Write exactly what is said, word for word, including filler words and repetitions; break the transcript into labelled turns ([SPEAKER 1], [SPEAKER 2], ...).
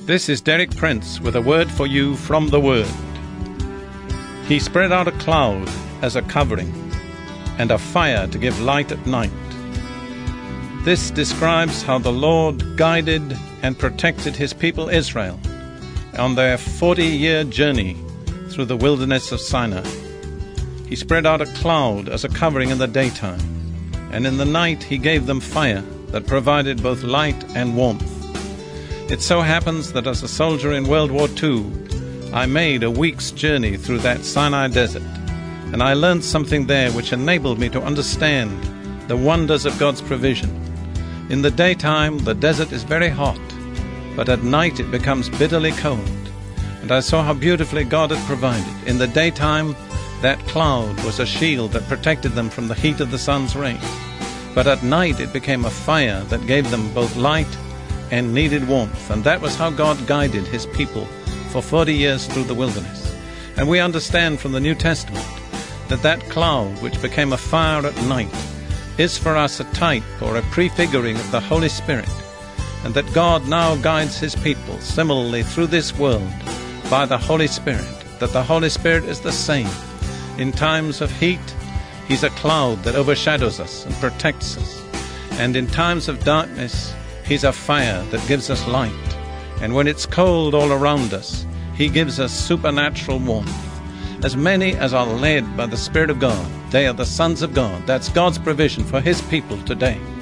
[SPEAKER 1] This is Derek Prince with a word for you from the Word. He spread out a cloud as a covering and a fire to give light at night. This describes how the Lord guided and protected his people Israel on their forty-year journey through the wilderness of Sinai. He spread out a cloud as a covering in the daytime, and in the night he gave them fire that provided both light and warmth. It so happens that as a soldier in World War Two, I made a week's journey through that Sinai desert, and I learned something there which enabled me to understand the wonders of God's provision. In the daytime, the desert is very hot, but at night it becomes bitterly cold. And I saw how beautifully God had provided. In the daytime, that cloud was a shield that protected them from the heat of the sun's rays. But at night it became a fire that gave them both light and needed warmth. And that was how God guided his people for forty years through the wilderness. And we understand from the New Testament that that cloud, which became a fire at night, is for us a type or a prefiguring of the Holy Spirit, and that God now guides his people similarly through this world by the Holy Spirit, that the Holy Spirit is the same. In times of heat, he's a cloud that overshadows us and protects us. And in times of darkness, he's a fire that gives us light. And when it's cold all around us, he gives us supernatural warmth. As many as are led by the Spirit of God, they are the sons of God. That's God's provision for his people today.